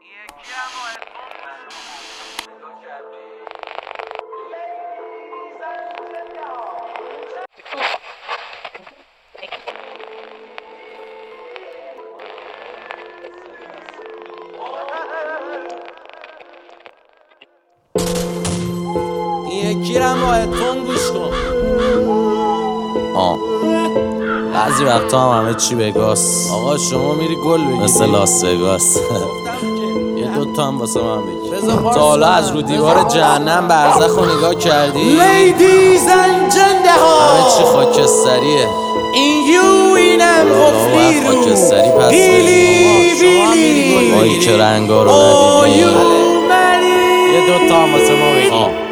یکیرم با هدفون گوش کن. بعضی وقتا هم همه چی بگاست. آقا شما میری گل بگیری مثل لاس وگاس. یه دوتا هم واسه من بگیر. تا حالا از رو دیوار جهنم برزخ رو نگاه کردی؟ Ladies and gentlemen، همه چی خاکستریه. این یو اینم غفلی رو خاکستری پس بیلی آیی که رنگا رو ندیدی. یه دوتا هم واسه ما بگیر.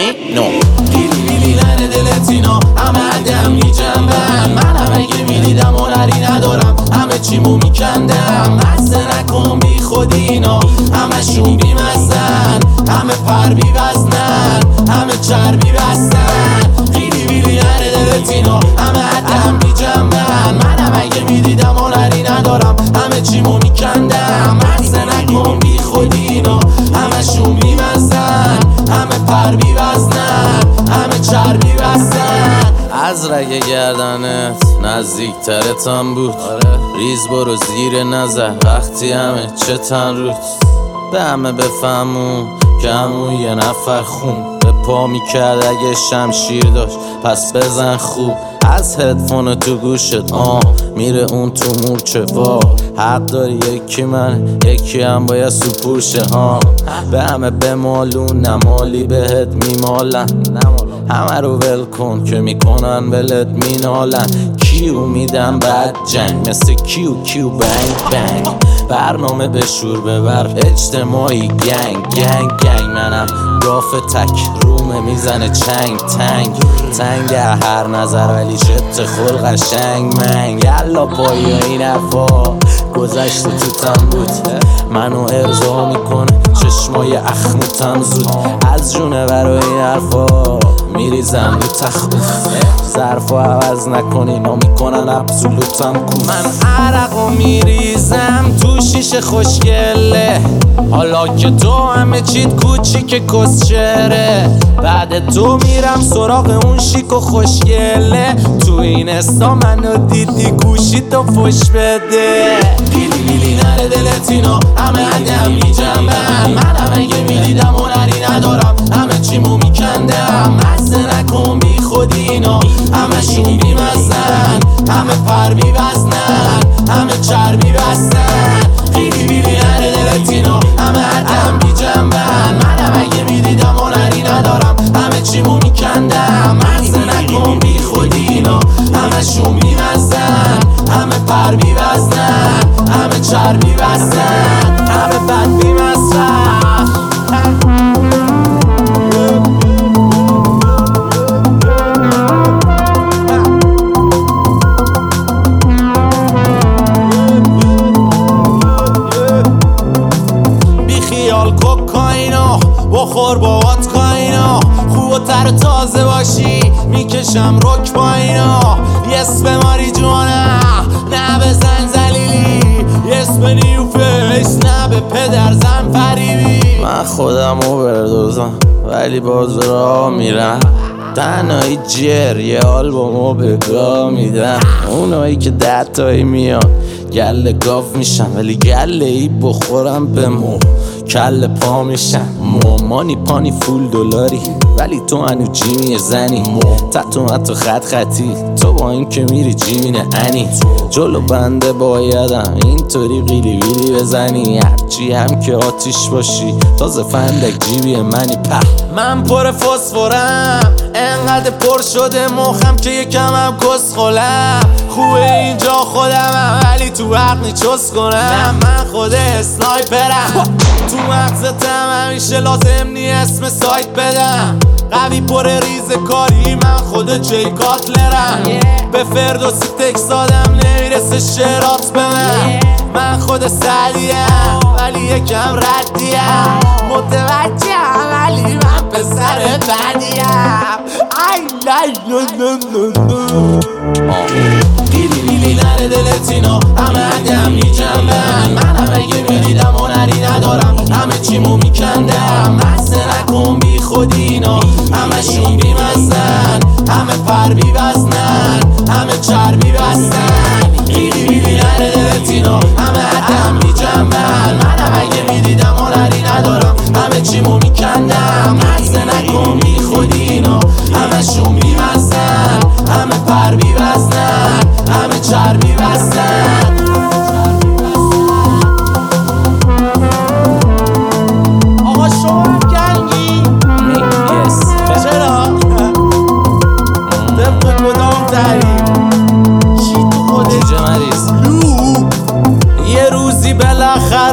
بیلی نره دلت اینا همه عدم میجنبن. منم اگه میدیدم هنری ندارم همه چیمو میکندم. مزه نکن بی خودی اینا همه شون بی مزن. همه پر بی وزنن همه چربی بستن. بیلی نره دلت اینا همه عدم میجنبن. منم اگه میدیدم هنری ندارم همه چیمو میکندم. مزه نکن بی خودی اینا همه شون بی مزن. همه پر بی وزنن همه چربی بستن. از رگ گردنت نزدیک ترتم بود. ریز برو زیر نظر وقتی همه چه تن روت. به همه بفهمون که همون یه نفر خون به پا میکرد اگه شمشیر داشت پس بزن خوب. از هدفون تو گوشت میره اون تو مورچه. حق داری یکی من یکی هم باید سپوشه به همه بمالون نمالی بهت میمالن. همه رو ول کن که میکنن ولت مینالن. کیو میدم بعد جنگ مثل کیو بنگ بنگ. برنامه به شور ببر اجتماعی گنگ منم گاف تک رومه میزنه چنگ تنگ هر نظر ولی شت خل قشنگ منگ. یلا پایی این حرفا گذشت تو تم بود. منو ارضا میکنه چشمای اخموتم زود. از جونه برای این حرفا میریزم رو تخوف. ظرفو عوض نکنی نا میکنن ابسولوتم کوف. من عرقو میریزم تو شیشه خوشگله. حالا که تو همه چیت کوچیک کسچره. بعد تو میرم سراغ اون شیک و خوشگله. تو این استا منو دیدی گوشی تو فش بده. بیلی نره دلت اینا همه عدم میجنبن. منم اگه میدیدم هنری ندارم همه چیمو میکندم. مزه نکن بی خودی اینا همه شون بی مزن. همه پر بی وزنن همه چربی بستن. بیلی نره دلت اینا همه عدم میجنبن. منم اگه میدیدم هنری ندارم همه چیمو میکندم. مزه نکن بی خودی اینا همه شون بی مزن. همه پر بی وزنن همه چربی بستن. همه بد بی مزن. کوکائینا بخور با واتکائینا. خوب و تر تازه باشی میکشم رک با اینا. یس به ماری جوانا نه بزن زلیلی. یس به نیو فیس نه به پدر زن فریبی. من خودم رو بردازم ولی باز راه میرم. تنهایی جر یه آلبومو به گاه میدم. اونایی که 10 تایی میان گله گاف میشم ولی گله ای بخورم به مو کل پا میشم. مانی پانی فول دلاری ولی تو هنو جیمی زنی. تتو حتی خطی تو با این که میری جیمینه انی. جلو بنده بایدم اینطوری قیلی ویلی بزنی. هرچی هم که آتیش باشی تازه فندک جیبی منی. من پر فسفورم انقدر پر شده مخم که یکم هم کس خولم. خوبه اینجا خودمم ولی تو حق چس کنم. من خود اسنایپرم تو مغزتم همیشه لازم نی اسم سایت بدم. قوی پر ریز کاری من خود جی کاتلرم. به فردوسی تکس دادم نمیرسه شرات به من خود سلیم ولی یکم ردیم. متوجهم ولی من پسر بدیم. بیلی نره دلت اینا همه عدم میجنبن. منم اگه میدیدم هنری ندارم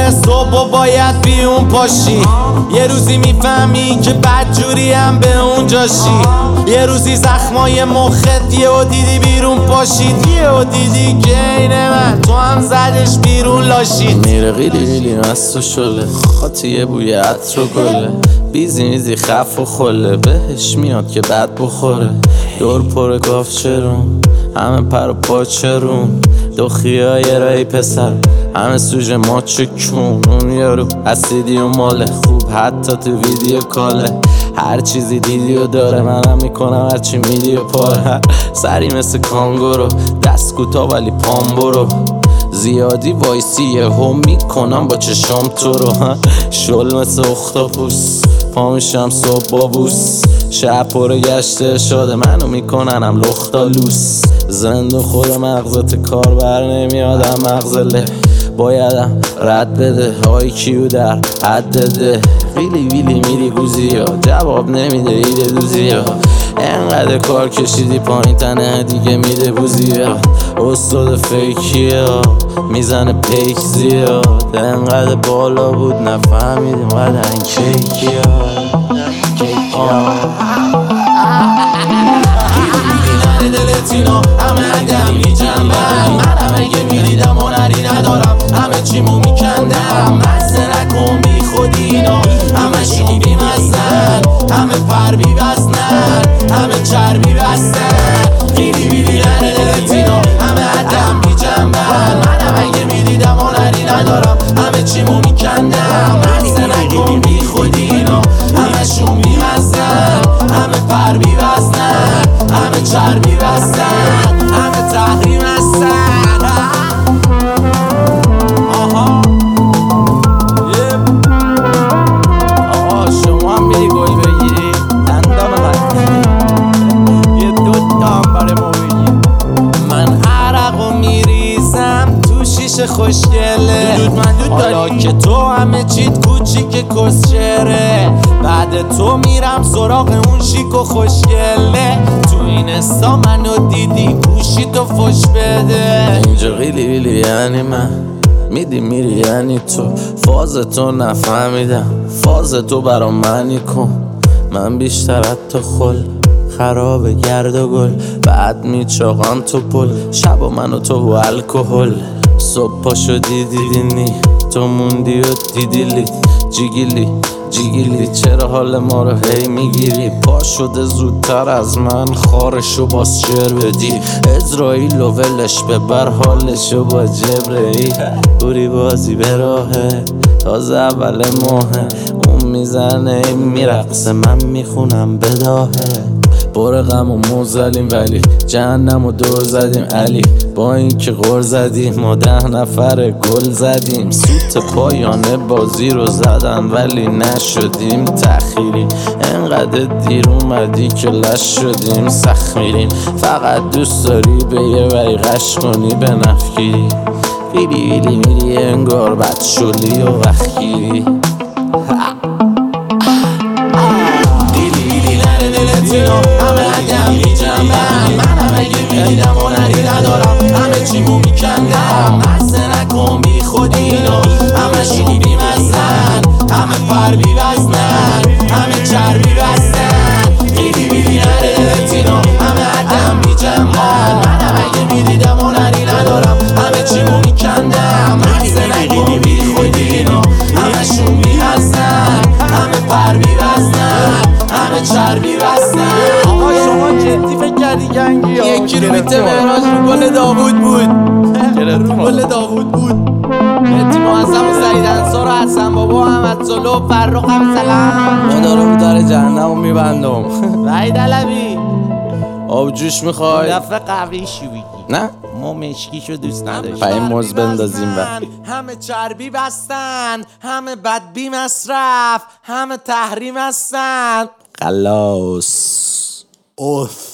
صبح و باید بیون پاشی. یه روزی میفهمی که بدجوری هم به اونجاشی. یه روزی زخمای مخت یهو دیدی بیرون پاشید. یهو دیدی که اینه من تو هم زدش بیرون لاشید. میره قیلی قیلی مست و شله، خاطی یه بوی عطر و گله، بیزی میزی خف و خله، بهش میاد که بد بخوره. دور پر گافچرون، همه پر و پاچرون، دوخیای رای پسر همه سوژه ماچه کون. اون یارو اسیدی و ماله خوب حتی تو ویدیو کاله. هر چیزی دیدی و داره، منم میکنم هرچی میدی و پاره. سری مثل کانگورو، دست کوتا ولی پام برو. زیادی وایسی یهو میکنم با چشام تو رو. شل مثل اختاپوس، پا میشم صبح با بوس. شب پر گشته شده منو میکننم لختالوس. زنده خود مغزت کار بر نمیادم مغزله. بایدم رد بده های کیو در حد ده. ویلی ویلی میری گوزی ها، جواب نمیده ایده دوزی ها. انقدر کار کشیدی پایین تنه دیگه میده بوزی ها. استاد فیکی ها میزنه پیک زیاد. انقدر بالا بود نفهمیدیم قدر این کیکی ها. دلتینا همه عدم میجنبم. منم اگه میدیدم هنری ندارم، همه چیمو میکندم. مزه نکن بی خودی اینا، همه شون بی مزن، همه پر بی وزنن، همه چربی بستن. بیلی بیلی نره دلتینا همه عدم میجنبم. منم اگه میدیدم هنری ندارم، همه چیمو میکندم. مزه نکن بی خودی اینا، همه شون بی مزن، همه پر بی وزنن، همه چربی بستن، همه تحریم هستن. آها آقا شما هم میری گل بگیری دندان یه دوتا هم برای ما بگیر. من عرقو میریزم تو شیشه خوشگله. حالا که تو همه چیت کوچیک کسچره. بعد تو میرم سراغ اون شیک و خوشگله. تو این استا منو دیدی گوشی تو فش بده. اینجا قیلی ویلی یعنی من، میدی میری یعنی تو. فاز تو نفهمیدم، فاز تو برا منی کن. من بیشتر از تو خل خراب گرد و گل. بعد میچاقم تو پل، شب و من و تو و الکل. صبح پا شدی دیدینی، تو موندی و دیدیلی. جیگیلی جیگیلی چرا حال ما رو هی میگیری؟ پا شده زودتر از من خارشو باز شعر بدی. ازرائیل و ولش ببر حالشو با جبرئیل. بوری بازی به راهه تازه اول ماهه. اون میزنه میرقصه من میخونم بداهه. بار غم و موزلیم ولی جهنم و دور زدیم علی. با این که غر زدیم ما 10 نفر گل زدیم. سوت پایانه بازی رو زدن ولی نشدیم تأخیری. انقدر دیر اومدی که لش شدیم سخت میریم. فقط دوست داری به یه وری غش کنی به نفگیری. ویلی ویلی میری انگار بد شلی و وخگیری. همه عدم میجنبم. منم اگه میدیدم هنری ندارم، همه چیمو میکندم. مزه نکن بی خودی اینا، همه شون بی مزن، همه پر بی وزنن، همه چربی بستن. بیلی بیلی نره دلتینا همه عدم میجنبم. منم اگه میدیدم هنری ندارم، همه چیمو میکندم. مزه نکن بی خودی اینا، همه شون بی مزن، همه پر بی وزنن، همه چربی بستن. آقا شما جدی فکر کردی گنگی ها؟ یکی رو بیته مهراج رو گل داوود بود. رو گل داوود بود. مهدی معظم و سعید انصار و حسن بابا و احمد صلح و فرخ هم سلام. ما دارم در جهنم رو میبندم. وحید علوی آب جوش میخوای؟ دفعه قوی شو بگی. نه ما مشکیشو دوست نداشتیم. پای موز بندازیم و همه چربی بستن، همه بدبی مصرف، همه تحریم هستن. خلاص. اوف